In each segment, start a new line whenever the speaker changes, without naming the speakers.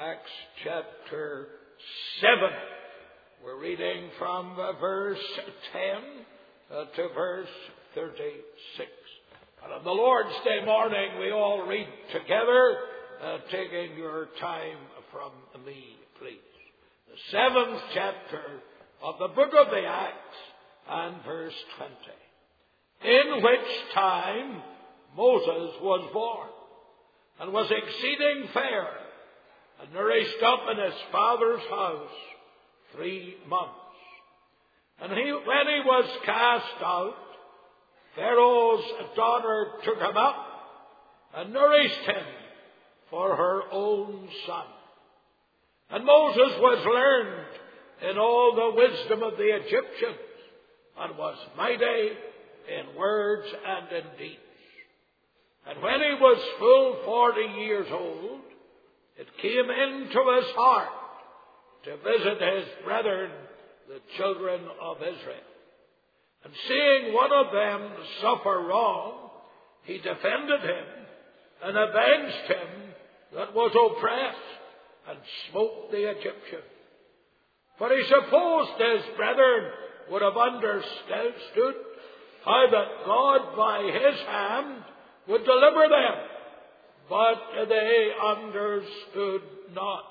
Acts chapter 7. We're reading from verse 10 to verse 36. And on the Lord's Day morning, we all read together, taking your time from me, please. The 7th chapter of the book of the Acts and verse 20. In which time Moses was born, and was exceeding fair, and nourished up in his father's house 3 months. And when he was cast out, Pharaoh's daughter took him up and nourished him for her own son. And Moses was learned in all the wisdom of the Egyptians, and was mighty in words and in deeds. And when he was full 40 years old, it came into his heart to visit his brethren, the children of Israel. And seeing one of them suffer wrong, he defended him and avenged him that was oppressed, and smote the Egyptian. For he supposed his brethren would have understood how that God by his hand would deliver them, but they understood not.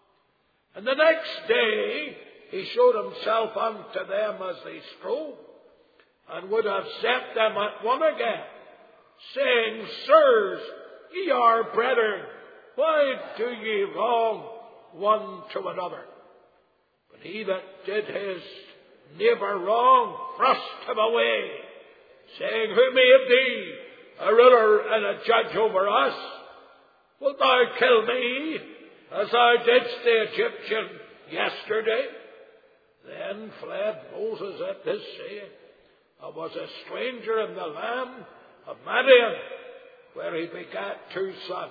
And the next day he showed himself unto them as they strove, and would have set them at one again, saying, Sirs, ye are brethren, why do ye wrong one to another? But he that did his neighbour wrong thrust him away, saying, Who made thee a ruler and a judge over us? Wilt thou kill me, as thou didst the Egyptian yesterday? Then fled Moses at this saying, and was a stranger in the land of Madian, where he begat 2 sons.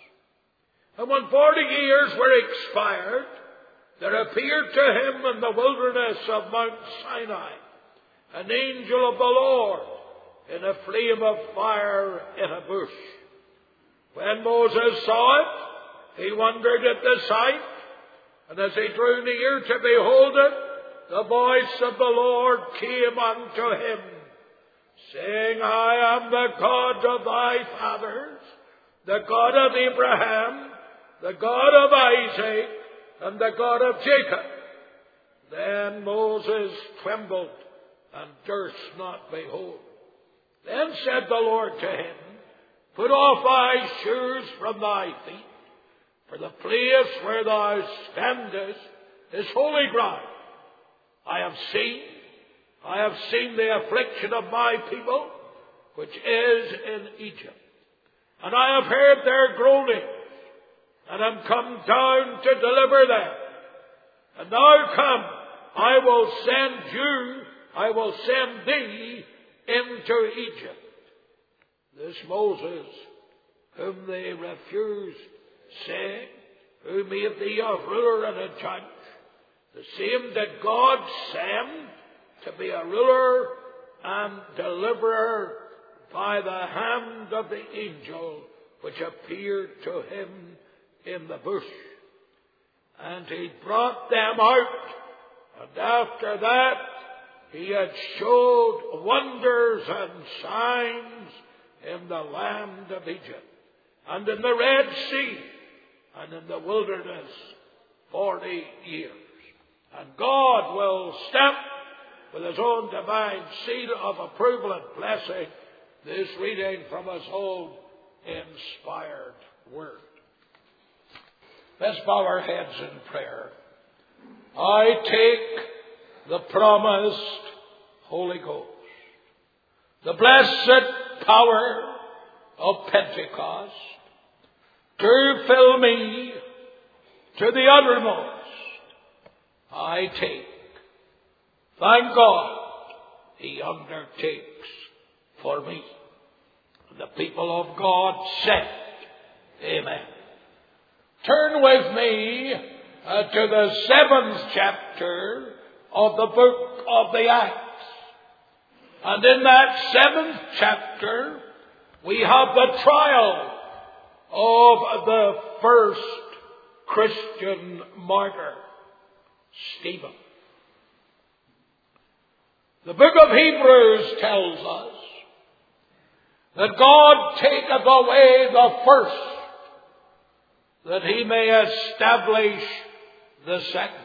And when 40 years were expired, there appeared to him in the wilderness of Mount Sinai an angel of the Lord in a flame of fire in a bush. When Moses saw it, he wondered at the sight, and as he drew near to behold it, the voice of the Lord came unto him, saying, I am the God of thy fathers, the God of Abraham, the God of Isaac, and the God of Jacob. Then Moses trembled, and durst not behold. Then said the Lord to him, Put off thy shoes from thy feet, for the place where thou standest is holy ground. I have seen the affliction of my people, which is in Egypt. And I have heard their groaning, and am come down to deliver them. And now come, I will send thee into Egypt. This Moses, whom they refused, saying, Who made thee a ruler and a judge? The same did God send to be a ruler and deliverer by the hand of the angel which appeared to him in the bush. And he brought them out, and after that he had showed wonders and signs in the land of Egypt, and in the Red Sea, and in the wilderness 40 years. And God will stamp with his own divine seal of approval and blessing this reading from his own inspired word. Let's bow our heads in prayer. I take the promised Holy Ghost, the blessed power of Pentecost, to fill me to the uttermost. I take. Thank God he undertakes for me. And the people of God said, Amen. Turn with me to the 7th chapter of the book of the Acts. And in that 7th chapter, we have the trial of the first Christian martyr, Stephen. The book of Hebrews tells us that God taketh away the first, that he may establish the second.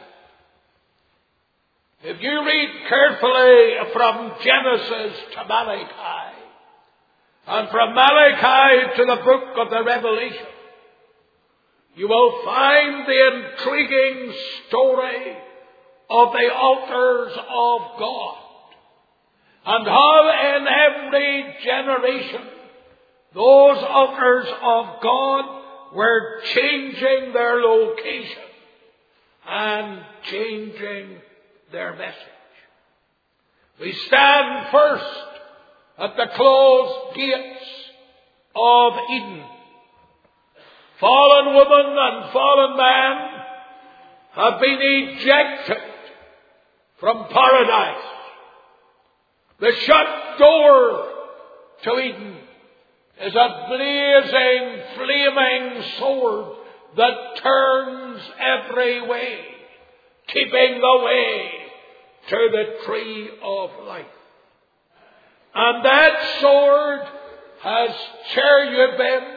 If you read carefully from Genesis to Malachi, and from Malachi to the book of the Revelation, you will find the intriguing story of the altars of God, and how in every generation those altars of God were changing their location and changing their message. We stand first at the closed gates of Eden. Fallen woman and fallen man have been ejected from paradise. The shut door to Eden is a blazing, flaming sword that turns every way, keeping the way to the tree of life. And that sword has cherubims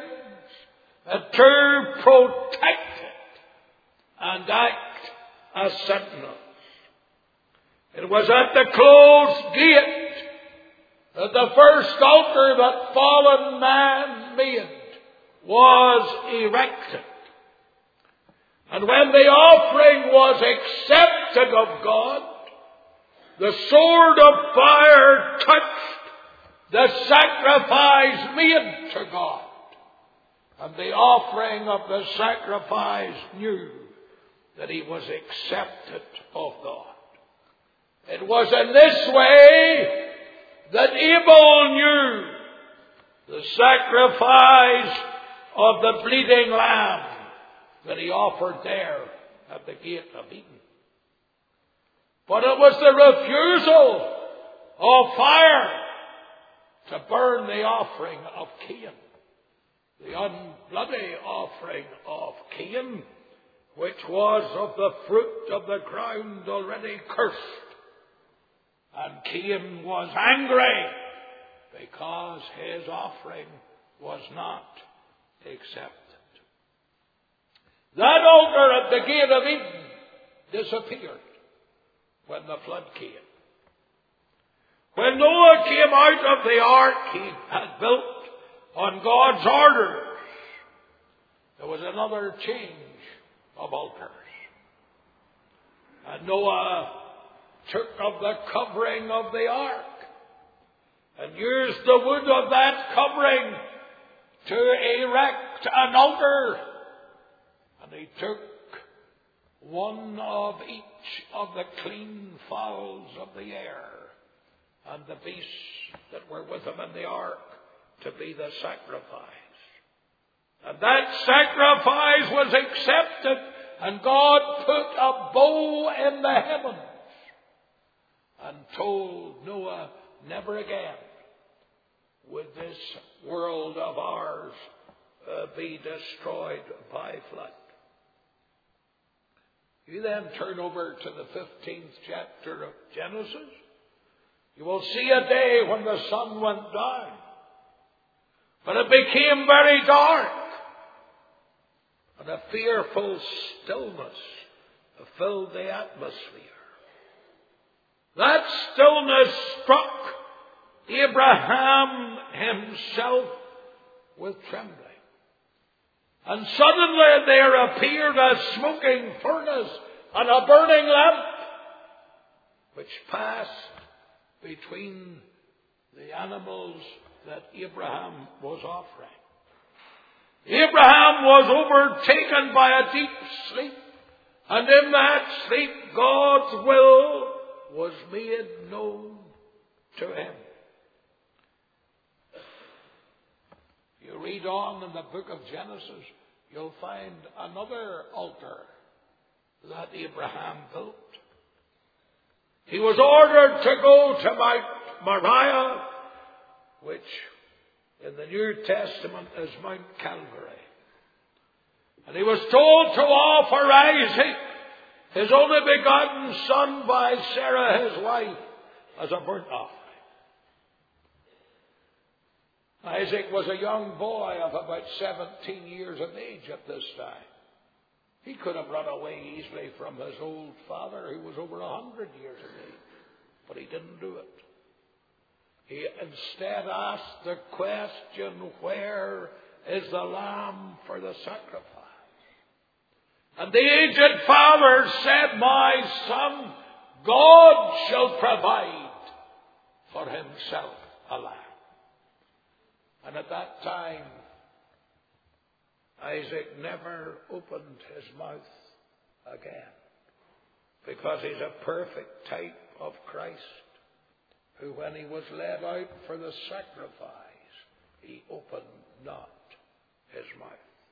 to protect it and act as sentinels. It was at the closed gate that the first altar that fallen man made was erected. And when the offering was accepted of God, the sword of fire touched the sacrifice made to God. And the offering of the sacrifice knew that he was accepted of God. It was in this way that Abel knew the sacrifice of the bleeding lamb that he offered there at the gate of Eden. But it was the refusal of fire to burn the offering of Cain, the unbloody offering of Cain, which was of the fruit of the ground already cursed. And Cain was angry because his offering was not accepted. That altar at the gate of Eden disappeared when the flood came. When Noah came out of the ark he had built on God's orders, there was another change of altars. And Noah took of the covering of the ark and used the wood of that covering to erect an altar. And he took one of each of the clean fowls of the air and the beasts that were with him in the ark to be the sacrifice. And that sacrifice was accepted, and God put a bow in the heavens and told Noah, never again would this world of ours be destroyed by flood. You then turn over to the 15th chapter of Genesis. You will see a day when the sun went down, but it became very dark, and a fearful stillness filled the atmosphere. That stillness struck Abraham himself with trembling. And suddenly there appeared a smoking furnace and a burning lamp, which passed between the animals that Abraham was offering. Abraham was overtaken by a deep sleep, and in that sleep God's will was made known to him. You read on in the book of Genesis, you'll find another altar that Abraham built. He was ordered to go to Mount Moriah, which in the New Testament is Mount Calvary. And he was told to offer Isaac, his only begotten son, by Sarah his wife, as a burnt offering. Isaac was a young boy of about 17 years of age at this time. He could have run away easily from his old father, who was over 100 years of age. But he didn't do it. He instead asked the question, where is the lamb for the sacrifice? And the aged father said, my son, God shall provide for himself a lamb. And at that time, Isaac never opened his mouth again, because he's a perfect type of Christ, who when he was led out for the sacrifice, he opened not his mouth.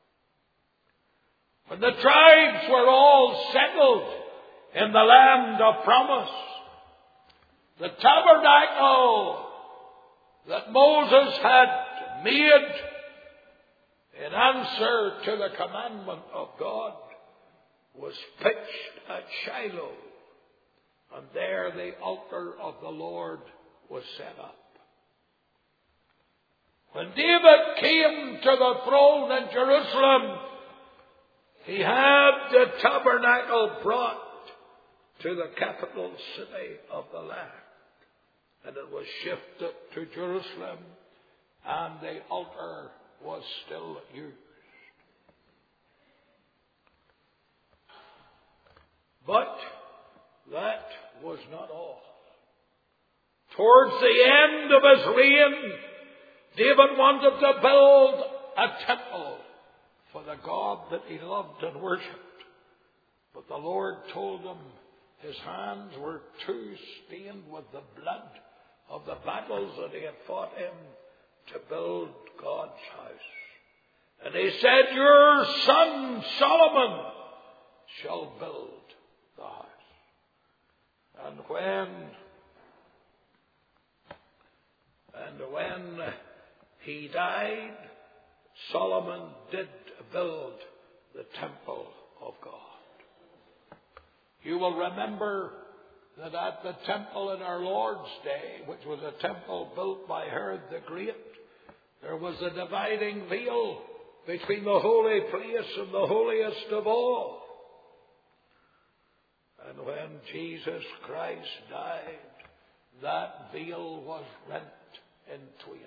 When the tribes were all settled in the land of promise, the tabernacle that Moses had made in answer to the commandment of God was pitched at Shiloh, and there the altar of the Lord was set up. When David came to the throne in Jerusalem, he had the tabernacle brought to the capital city of the land, and it was shifted to Jerusalem, and the altar was still used. But that was not all. Towards the end of his reign, David wanted to build a temple for the God that he loved and worshipped. But the Lord told him his hands were too stained with the blood of the battles that he had fought in to build God's house. And he said, your son Solomon shall build the house. And when he died, Solomon did build the temple of God. You will remember that at the temple in our Lord's day, which was a temple built by Herod the Great, there was a dividing veil between the holy place and the holiest of all. And when Jesus Christ died, that veil was rent in twain.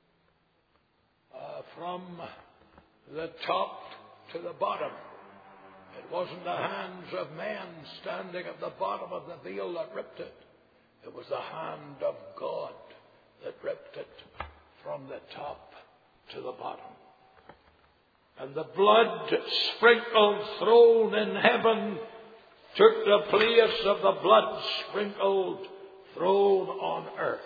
From the top to the bottom. It wasn't the hands of men standing at the bottom of the veil that ripped it. It was the hand of God that ripped it from the top to the bottom. And the blood sprinkled throne in heaven took the place of the blood sprinkled throne on earth.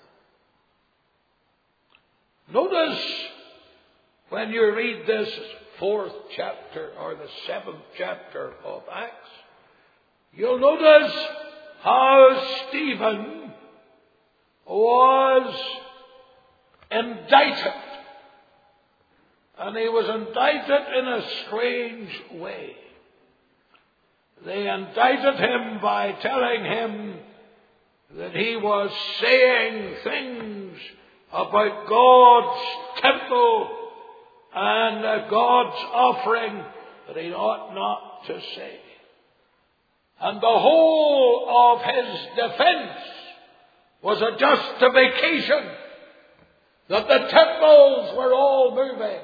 Notice when you read this 4th chapter or the 7th chapter of Acts, you'll notice how Stephen was indicted. And he was indicted in a strange way. They indicted him by telling him that he was saying things about God's temple and God's offering that he ought not to say. And the whole of his defense was a justification that the temples were all moving.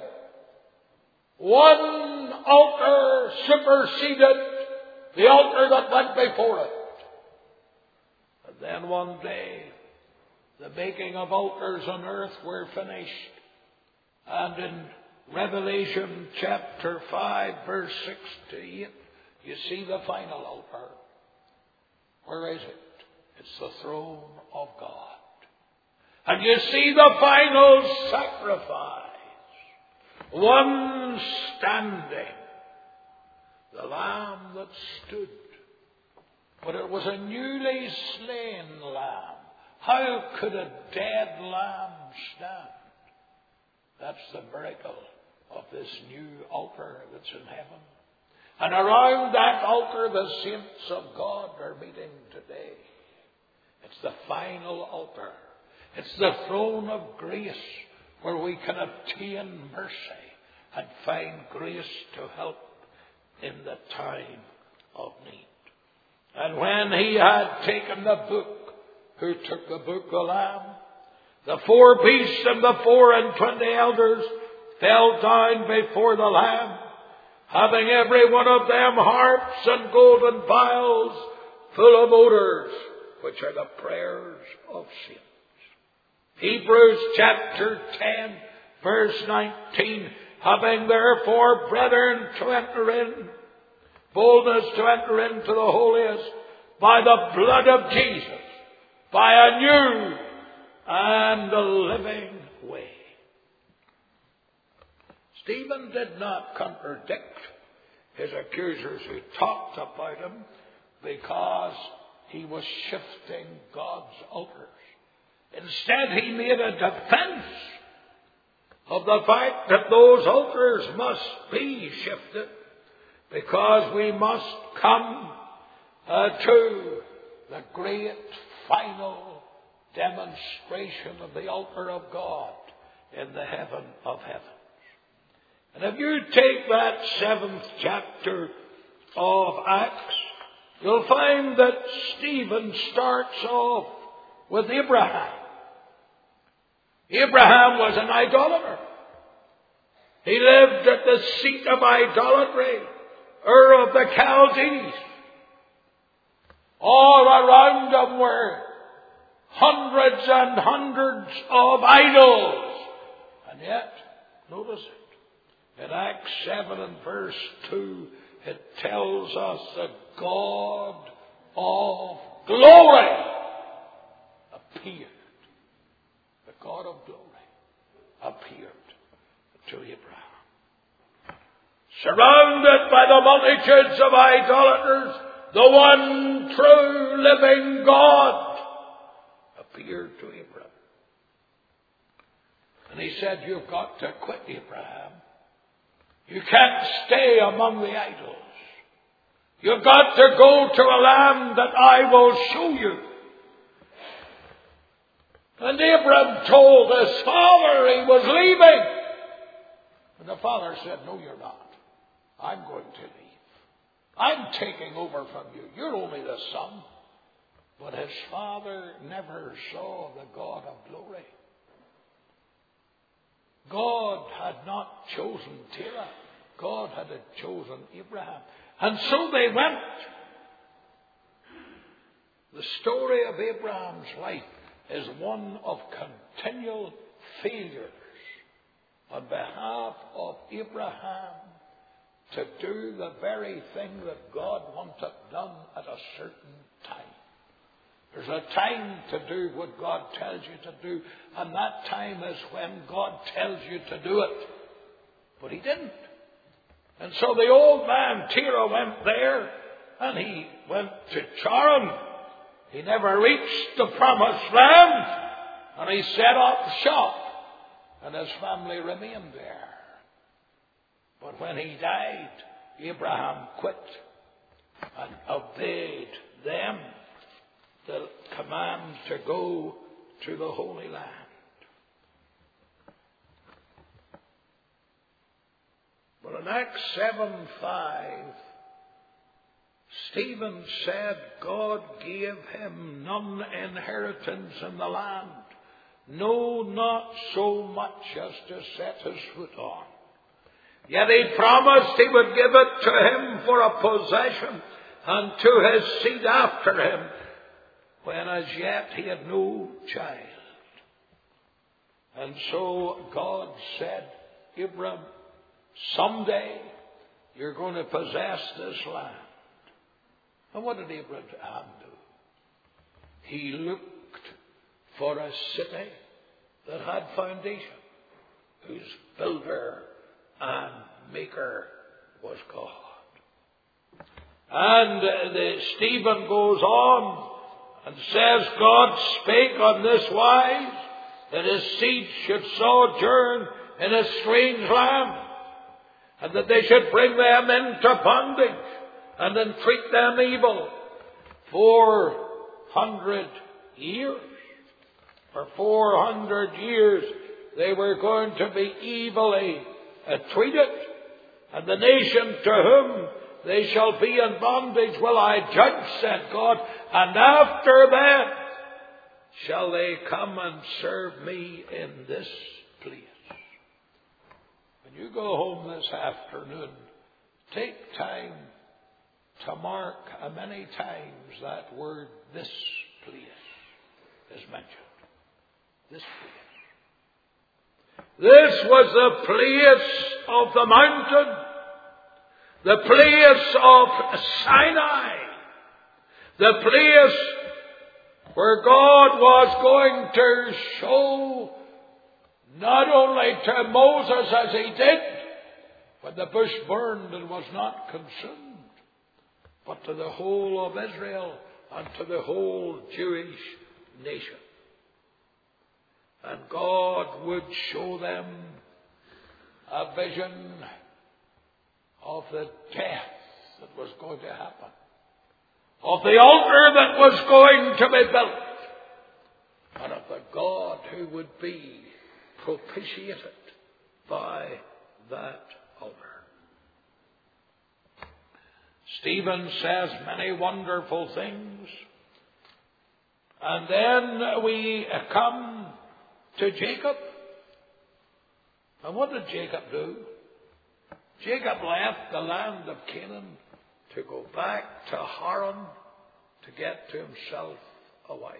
One altar superseded the altar that went before it. And then one day, the making of altars on earth were finished. And in Revelation chapter 5, verse 6 to 8, you see the final altar. Where is it? It's the throne of God. And you see the final sacrifice. One standing. The lamb that stood. But it was a newly slain lamb. How could a dead lamb stand? That's the miracle of this new altar that's in heaven. And around that altar, the saints of God are meeting today. It's the final altar. It's the throne of grace where we can obtain mercy and find grace to help in the time of need. And when he had taken the book, who took the book, the Lamb, the 4 beasts and the 24 elders fell down before the Lamb, having every one of them harps and golden vials full of odors, which are the prayers of saints. Hebrews chapter 10, verse 19, having therefore, brethren, to enter in, boldness to enter into the holiest by the blood of Jesus, by a new and a living way. Stephen did not contradict his accusers who talked about him because he was shifting God's altars. Instead, he made a defense of the fact that those altars must be shifted because we must come to the great final demonstration of the altar of God in the heaven of heavens. And if you take that 7th chapter of Acts, you'll find that Stephen starts off with Abraham. Abraham was an idolater. He lived at the seat of idolatry, Ur of the Chaldees. All around him were hundreds and hundreds of idols. And yet, notice it. In Acts 7 and verse 2, it tells us the God of glory appeared. The God of glory appeared to Abraham. Surrounded by the multitudes of idolaters, the one true living God appeared to Abraham. And he said, you've got to quit, Abraham. You can't stay among the idols. You've got to go to a land that I will show you. And Abraham told his father he was leaving. And the father said, no, you're not. I'm going to leave. I'm taking over from you. You're only the son. But his father never saw the God of glory. God had not chosen Terah. God had chosen Abraham. And so they went. The story of Abraham's life is one of continual failures on behalf of Abraham to do the very thing that God wanted done at a certain time. There's a time to do what God tells you to do, and that time is when God tells you to do it. But he didn't. And so the old man, Terah, went there, and he went to Charan. He never reached the promised land, and he set up shop, and his family remained there. But when he died, Abraham quit and obeyed them, the command to go to the Holy Land. But in Acts 7:5, Stephen said God gave him none inheritance in the land, no, not so much as to set his foot on. Yet he promised he would give it to him for a possession and to his seed after him, when as yet he had no child. And so God said, Abram, someday you're going to possess this land. And what did Abraham do? He looked for a city that had foundation, whose builder and maker was God. And Stephen goes on and says, God spake on this wise, that his seed should sojourn in a strange land, and that they should bring them into bondage and entreat them evil 400 years. For 400 years they were going to be evilly treated, and the nation to whom they shall be in bondage will I judge, said God, and after that shall they come and serve me in this place. When you go home this afternoon, take time to mark many times that word, this place, is mentioned. This place. This was the place of the mountain, the place of Sinai, the place where God was going to show not only to Moses as he did when the bush burned and was not consumed, but to the whole of Israel and to the whole Jewish nation. And God would show them a vision of the death that was going to happen, of the altar that was going to be built, and of the God who would be propitiated by that altar. Stephen says many wonderful things, and then we come to Jacob. And what did Jacob do? Jacob left the land of Canaan to go back to Haran to get to himself a wife.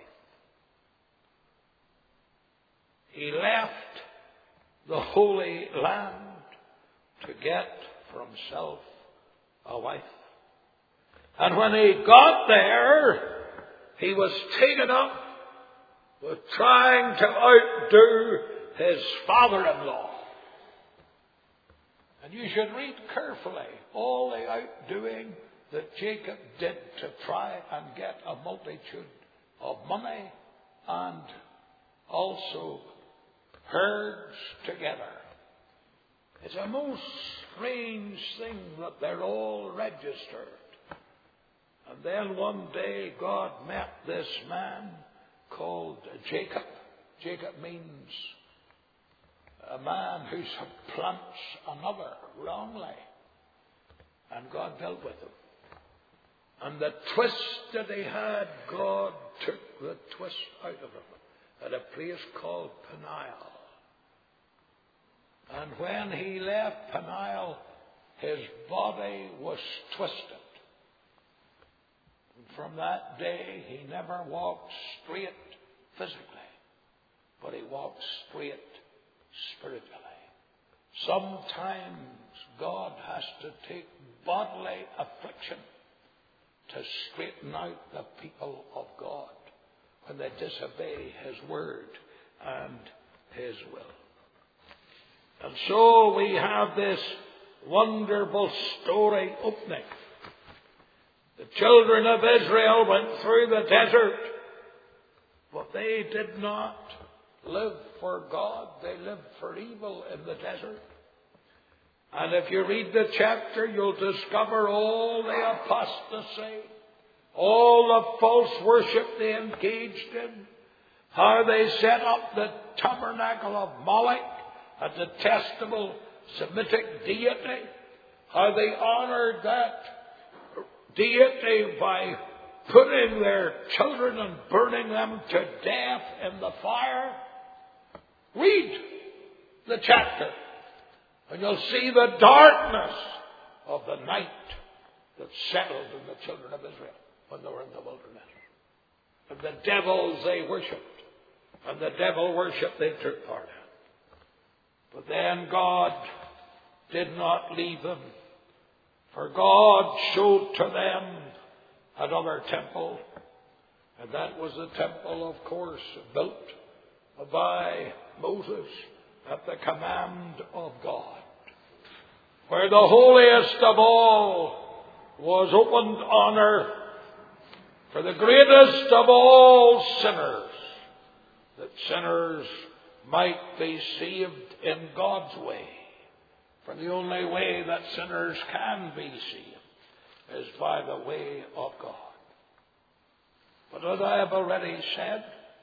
He left the Holy Land to get for himself a wife. And when he got there, he was taken up with trying to outdo his father-in-law. And you should read carefully all the outdoing that Jacob did to try and get a multitude of money and also herds together. It's a most strange thing that they're all registered. And then one day God met this man called Jacob. Jacob means a man who supplants another wrongly. And God dealt with him. And the twist that he had, God took the twist out of him at a place called Peniel. And when he left Peniel, his body was twisted. And from that day, he never walked straight physically, but he walked straight spiritually. Sometimes God has to take bodily affliction to straighten out the people of God when they disobey His word and His will. And so we have this wonderful story opening. The children of Israel went through the desert, but they did not live for God. They lived for evil in the desert. And if you read the chapter, you'll discover all the apostasy, all the false worship they engaged in, how they set up the tabernacle of Moloch, a detestable Semitic deity, how they honored that deity by putting their children and burning them to death in the fire. Read the chapter, and you'll see the darkness of the night that settled in the children of Israel when they were in the wilderness. And the devils they worshipped, and the devil worship they took part in. But then God did not leave them, for God showed to them another temple, and that was the temple, of course, built by Moses at the command of God, where the holiest of all was opened on earth for the greatest of all sinners, that sinners might be saved in God's way For the only way that sinners can be saved is by the way of God. But as I have already said,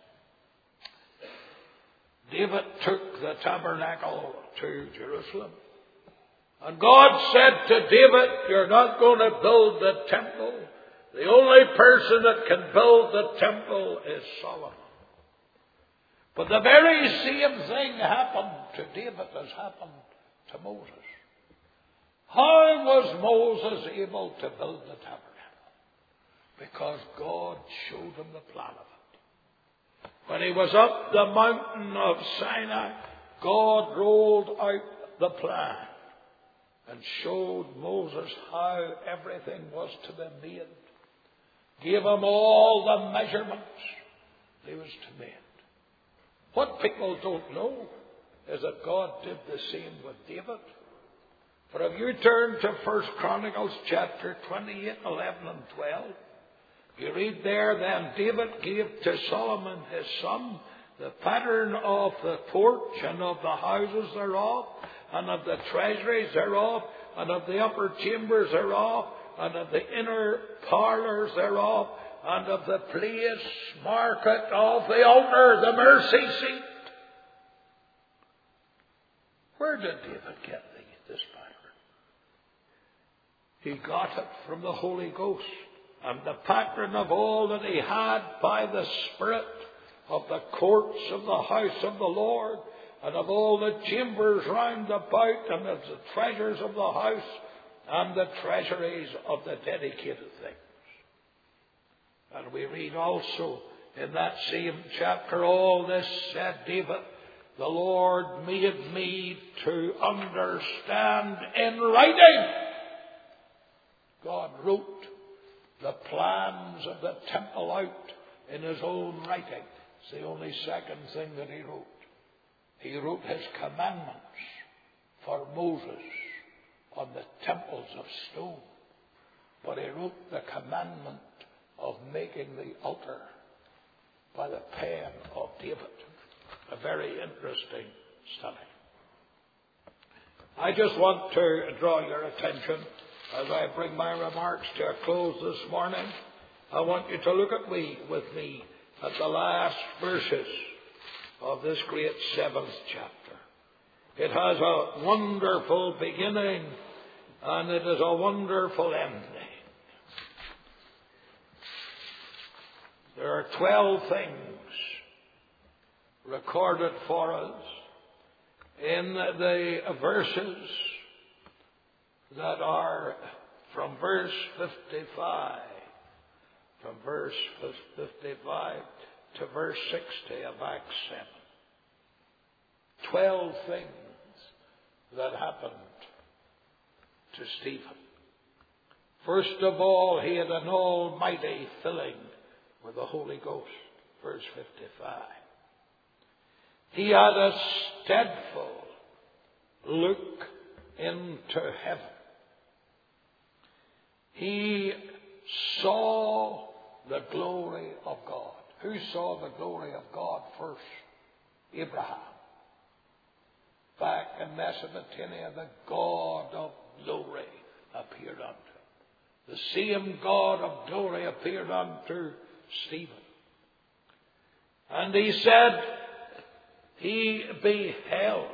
David took the tabernacle to Jerusalem. And God said to David, you're not going to build the temple. The only person that can build the temple is Solomon. But the very same thing happened to David as happened to Moses. How was Moses able to build the tabernacle? Because God showed him the plan of it. When he was up the mountain of Sinai, God rolled out the plan and showed Moses how everything was to be made. Gave him all the measurements he was to make. What people don't know is that God did the same with David. For if you turn to 1 Chronicles chapter 28, 11 and 12, you read there, then David gave to Solomon his son the pattern of the porch and of the houses thereof, and of the treasuries thereof, and of the upper chambers thereof, and of the inner parlours thereof, and of the place market of the altar, the mercy seat. Where did David get this pattern? He got it from the Holy Ghost. And the pattern of all that he had by the Spirit of the courts of the house of the Lord, and of all the chambers round about, and of the treasures of the house, and the treasuries of the dedicated things. And we read also in that same chapter, all this said David, the Lord made me to understand in writing. God wrote the plans of the temple out in his own writing. It's the only second thing that he wrote. He wrote his commandments for Moses on the temples of stone. But he wrote the commandment of making the altar by the pen of David. A very interesting study. I just want to draw your attention as I bring my remarks to a close this morning. I want you to look with me at the last verses of this great 7th chapter. It has a wonderful beginning and it is a wonderful ending. There are 12 things recorded for us in the verses that are from verse 55. From verse 55 to verse 60 of Acts 7. 12 things that happened to Stephen. First of all, he had an almighty filling with the Holy Ghost. Verse 55. He had a steadful look into heaven. He saw the glory of God. Who saw the glory of God first? Abraham. Back in Mesopotamia, the God of glory appeared unto him. The same God of glory appeared unto Stephen. And he said, he beheld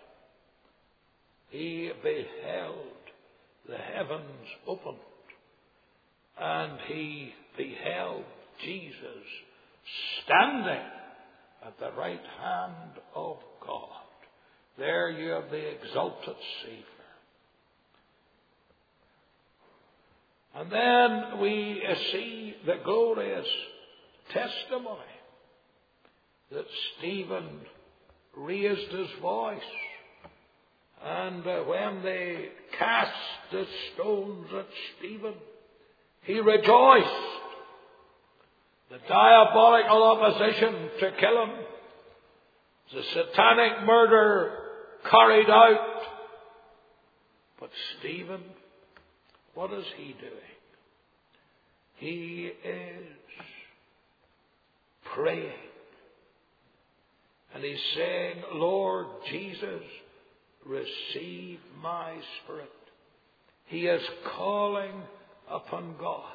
the heavens opened, and he beheld Jesus standing at the right hand of God. There you have the exalted Savior. And then we see the glorious testimony that Stephen raised his voice. And when they cast the stones at Stephen, he rejoiced. The diabolical opposition to kill him, the satanic murder carried out. But Stephen, what is he doing? He is praying. And he's saying, Lord Jesus, receive my spirit. He is calling upon God.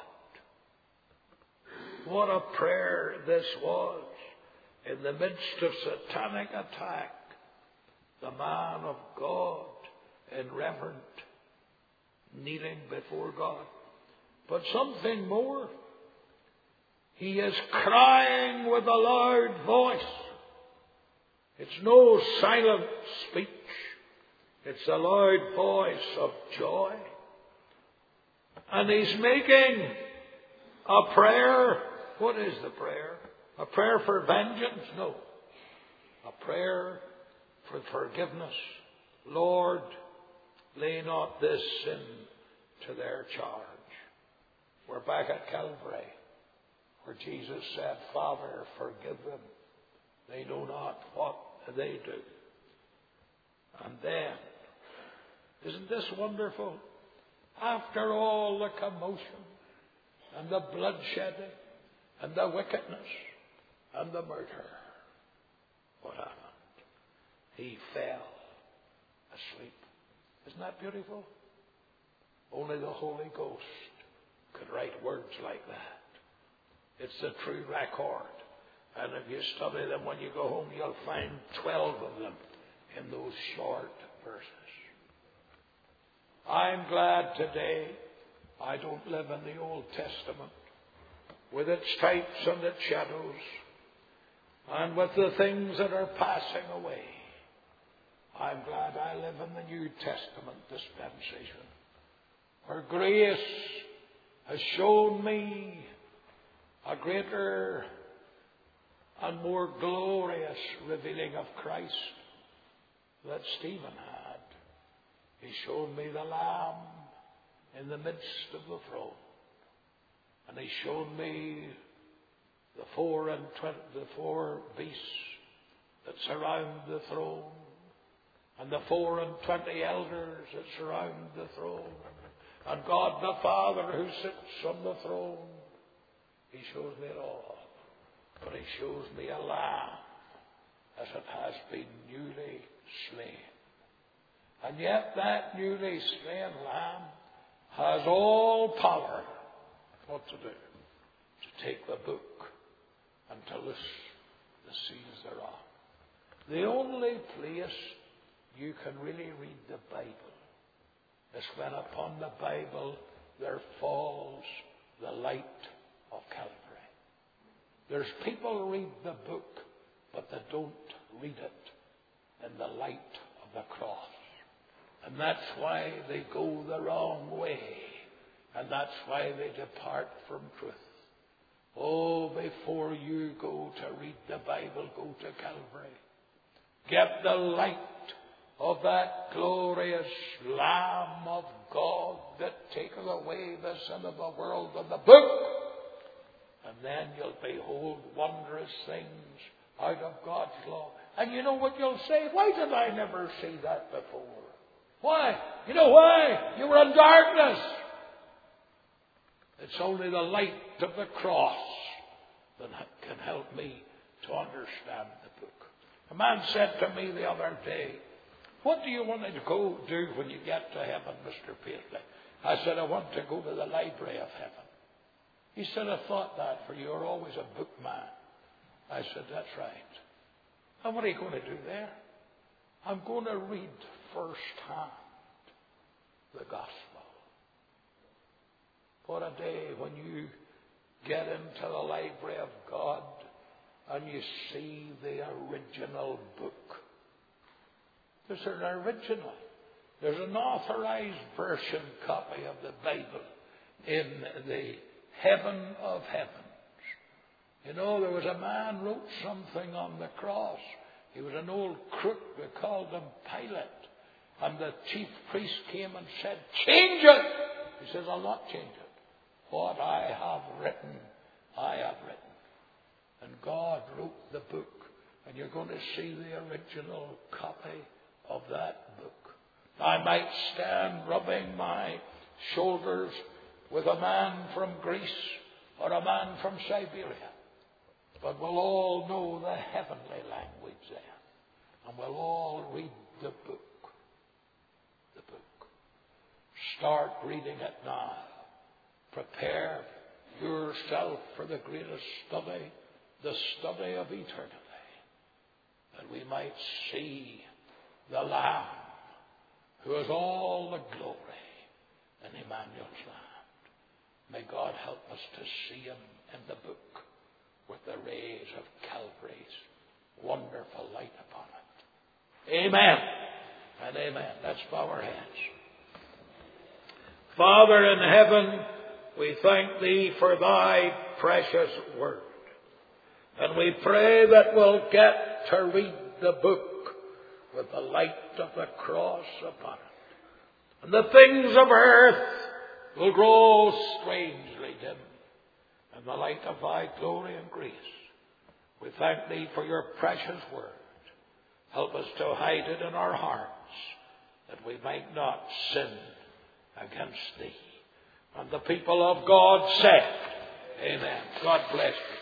What a prayer this was. In the midst of satanic attack, the man of God in reverent kneeling before God. But something more. He is crying with a loud voice. It's no silent speech. It's a loud voice of joy. And he's making a prayer. What is the prayer? A prayer for vengeance? No. A prayer for forgiveness. Lord, lay not this sin to their charge. We're back at Calvary, where Jesus said, Father, forgive them. They know not what they do. And then, isn't this wonderful? After all the commotion and the bloodshedding and the wickedness and the murder, what happened? He fell asleep. Isn't that beautiful? Only the Holy Ghost could write words like that. It's the true record. And if you study them when you go home, you'll find 12 of them in those short verses. I'm glad today I don't live in the Old Testament with its types and its shadows and with the things that are passing away. I'm glad I live in the New Testament dispensation, where grace has shown me a greater and more glorious revealing of Christ that Stephen had. He showed me the Lamb in the midst of the throne. And he showed me the four beasts that surround the throne, and the 24 elders that surround the throne, and God the Father who sits on the throne. He shows me it all. But he shows me a lamb as it has been newly slain. And yet that newly slain lamb has all power. What to do? To take the book and to loose the seals thereof. The only place you can really read the Bible is when upon the Bible there falls the light of Calvary. There's people read the book, but they don't read it in the light of the cross. And that's why they go the wrong way. And that's why they depart from truth. Oh, before you go to read the Bible, go to Calvary. Get the light of that glorious Lamb of God that taketh away the sin of the world in the book. And then you'll behold wondrous things out of God's law. And you know what you'll say? Why did I never see that before? Why? You know why? You were in darkness. It's only the light of the cross that can help me to understand the book. A man said to me the other day, what do you want to go do when you get to heaven, Mr. Paisley? I said, I want to go to the library of heaven. He said, I thought that, for you're always a bookman. I said, that's right. And what are you going to do there? I'm going to read firsthand the gospel. What a day when you get into the library of God and you see the original book. There's an original. There's an authorized version copy of the Bible in the heaven of heavens. You know, there was a man wrote something on the cross. He was an old crook. They called him Pilate. And the chief priest came and said, change it. He says, I'll not change it. What I have written, I have written. And God wrote the book. And you're going to see the original copy of that book. I might stand rubbing my shoulders with a man from Greece or a man from Siberia. But we'll all know the heavenly language then. And we'll all read the book. Start reading it now. Prepare yourself for the greatest study, the study of eternity, that we might see the Lamb who has all the glory in Emmanuel's land. May God help us to see him in the book with the rays of Calvary's wonderful light upon it. Amen and amen. Let's bow our heads. Father in heaven, we thank thee for thy precious word. And we pray that we'll get to read the book with the light of the cross upon it. And the things of earth will grow strangely dim in the light of thy glory and grace. We thank thee for your precious word. Help us to hide it in our hearts, that we might not sin against thee. And the people of God said, amen. God bless you.